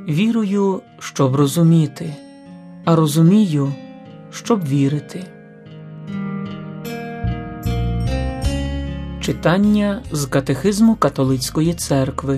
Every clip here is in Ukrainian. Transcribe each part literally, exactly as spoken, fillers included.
Вірую, щоб розуміти, а розумію, щоб вірити. Читання з Катехизму Католицької Церкви.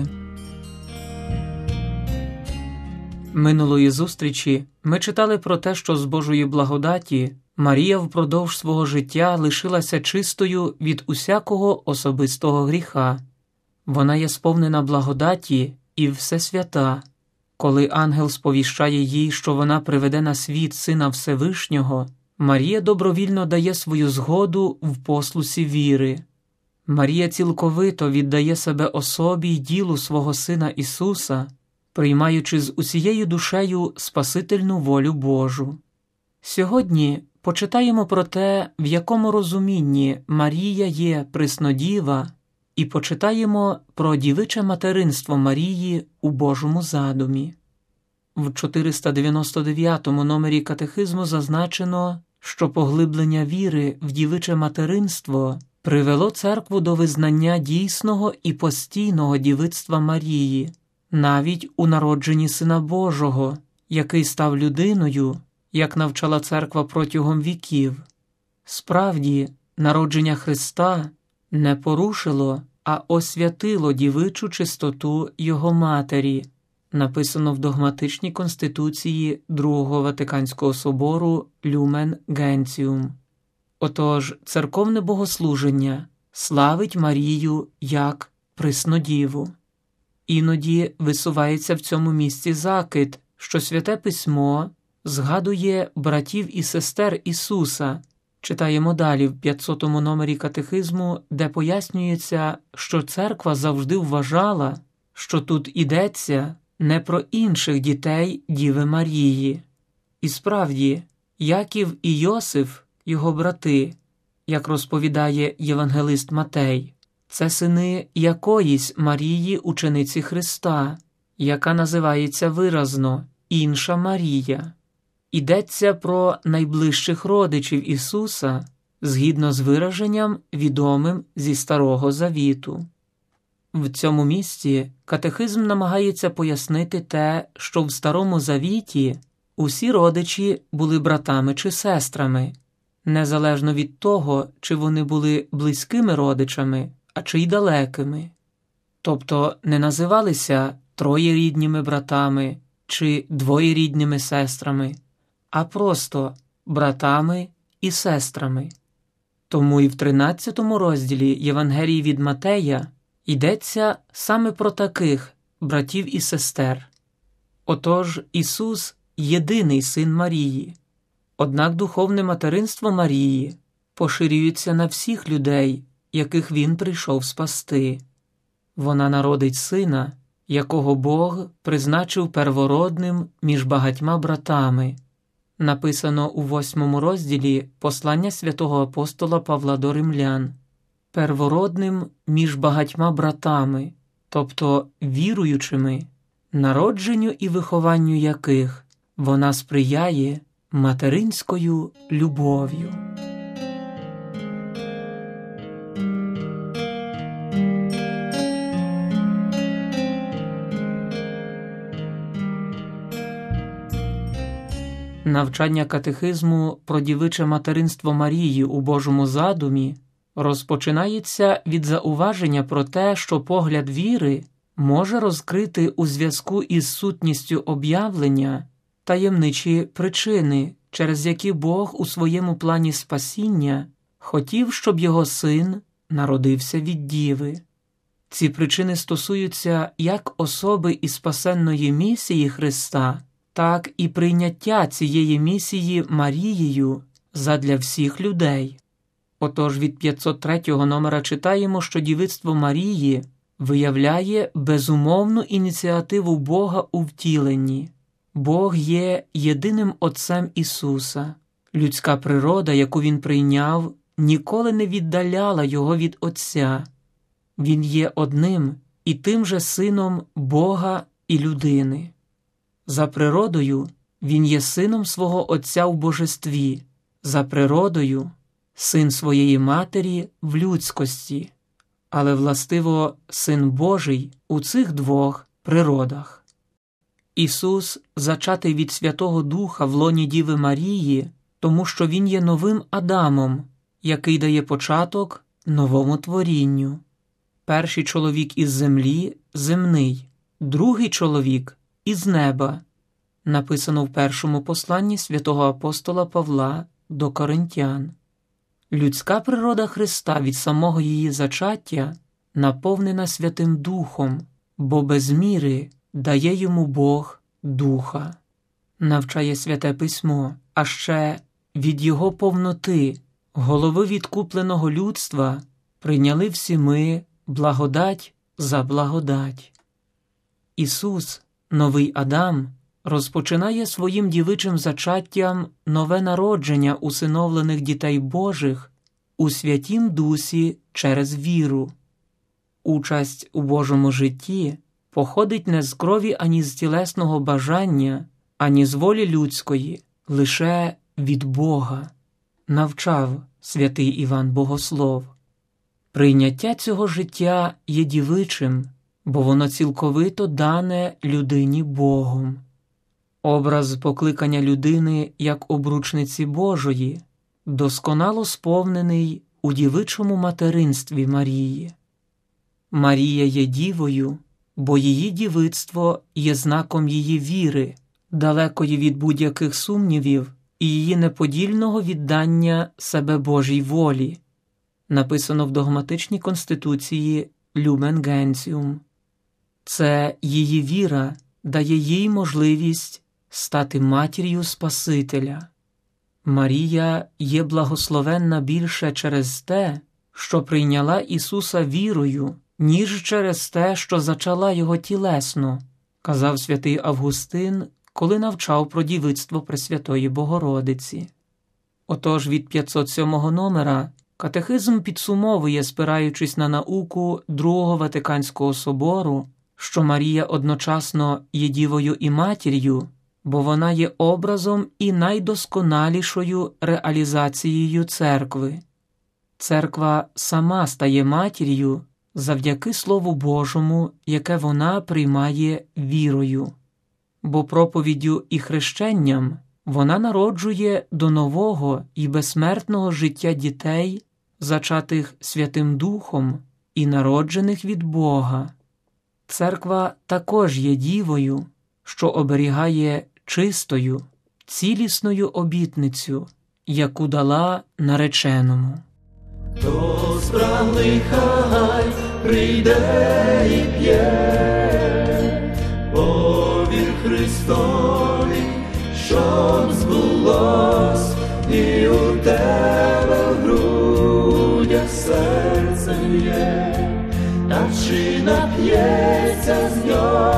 Минулої зустрічі ми читали про те, що з Божої благодаті Марія впродовж свого життя лишилася чистою від усякого особистого гріха. Вона є сповнена благодаті і всесвята. Коли ангел сповіщає їй, що вона приведе на світ Сина Всевишнього, Марія добровільно дає свою згоду в послусі віри. Марія цілковито віддає себе особі й ділу свого Сина Ісуса, приймаючи з усією душею спасительну волю Божу. Сьогодні почитаємо про те, в якому розумінні Марія є Преснодіва, і почитаємо про дівиче материнство Марії у Божому задумі. В чотириста дев'яносто дев'ятому номері Катехизму зазначено, що поглиблення віри в дівиче материнство привело церкву до визнання дійсного і постійного дівицтва Марії, навіть у народженні Сина Божого, який став людиною, як навчала церква протягом віків. Справді, народження Христа не порушило, а освятило дівичу чистоту Його матері, написано в догматичній конституції Другого Ватиканського собору Люмен Генціум. Отож, церковне богослуження славить Марію як Преснодіву. Іноді висувається в цьому місці закид, що Святе Письмо згадує братів і сестер Ісуса. Читаємо далі в п'ятсотому номері Катехизму, де пояснюється, що церква завжди вважала, що тут ідеться не про інших дітей Діви Марії. І справді, Яків і Йосиф, його брати, як розповідає євангелист Матей, це сини якоїсь Марії, учениці Христа, яка називається виразно «інша Марія». Йдеться про найближчих родичів Ісуса, згідно з вираженням, відомим зі Старого Завіту. В цьому місці Катехизм намагається пояснити те, що в Старому Завіті усі родичі були братами чи сестрами, незалежно від того, чи вони були близькими родичами, а чи й далекими. Тобто не називалися троєрідними братами чи двоєрідними сестрами, а просто братами і сестрами. Тому і в тринадцятому розділі Євангелії від Матея йдеться саме про таких братів і сестер. Отож, Ісус – єдиний син Марії. Однак духовне материнство Марії поширюється на всіх людей, яких Він прийшов спасти. Вона народить сина, якого Бог призначив первородним між багатьма братами. Написано у восьмому розділі послання святого апостола Павла до римлян. Первородним між багатьма братами, тобто віруючими, народженню і вихованню яких вона сприяє материнською любов'ю. Навчання Катехизму про дівиче материнство Марії у Божому задумі розпочинається від зауваження про те, що погляд віри може розкрити у зв'язку із сутністю об'явлення таємничі причини, через які Бог у своєму плані спасіння хотів, щоб його син народився від діви. Ці причини стосуються як особи і спасенної місії Христа, так і прийняття цієї місії Марією задля всіх людей. Отож від п'ятсот третього номера читаємо, що дівицтво Марії виявляє безумовну ініціативу Бога у втіленні. Бог є єдиним Отцем Ісуса. Людська природа, яку Він прийняв, ніколи не віддаляла Його від Отця. Він є одним і тим же Сином Бога і людини. За природою Він є сином свого Отця в божестві, за природою – син своєї матері в людськості, але властиво Син Божий у цих двох природах. Ісус зачатий від Святого Духа в лоні Діви Марії, тому що Він є новим Адамом, який дає початок новому творінню. Перший чоловік із землі – земний, другий чоловік – із неба. Написано в першому посланні святого апостола Павла до Коринтян. Людська природа Христа від самого її зачаття наповнена Святим Духом, бо без міри дає йому Бог Духа. Навчає Святе Письмо, а ще від Його повноти, голови відкупленого людства, прийняли всі ми благодать за благодать. Ісус, новий Адам, розпочинає своїм дівичим зачаттям нове народження усиновлених дітей Божих у Святім Дусі через віру. Участь у Божому житті походить не з крові ані з тілесного бажання, ані з волі людської, лише від Бога, навчав святий Іван Богослов. Прийняття цього життя є дівичим, бо воно цілковито дане людині Богом. Образ покликання людини як обручниці Божої досконало сповнений у дівичому материнстві Марії. Марія є дівою, бо її дівицтво є знаком її віри, далекої від будь-яких сумнівів і її неподільного віддання себе Божій волі. Написано в догматичній конституції Люмен Генціум. Це її віра дає їй можливість стати матір'ю Спасителя. Марія є благословенна більше через те, що прийняла Ісуса вірою, ніж через те, що зачала Його тілесно, казав святий Августин, коли навчав про дівицтво Пресвятої Богородиці. Отож від п'ятсот сьомого номера катехизм підсумовує, спираючись на науку Другого Ватиканського собору, що Марія одночасно є дівою і матір'ю, бо вона є образом і найдосконалішою реалізацією церкви. Церква сама стає матір'ю завдяки Слову Божому, яке вона приймає вірою. Бо проповіддю і хрещенням вона народжує до нового і безсмертного життя дітей, зачатих Святим Духом і народжених від Бога. Церква також є дівою, що оберігає чистою, цілісною обітницю, яку дала нареченому. Хто спраглий, хай прийде і п'є, повір Христові, щоб збулось, і у тебе в грудях серце є, та чи нап'ється з нього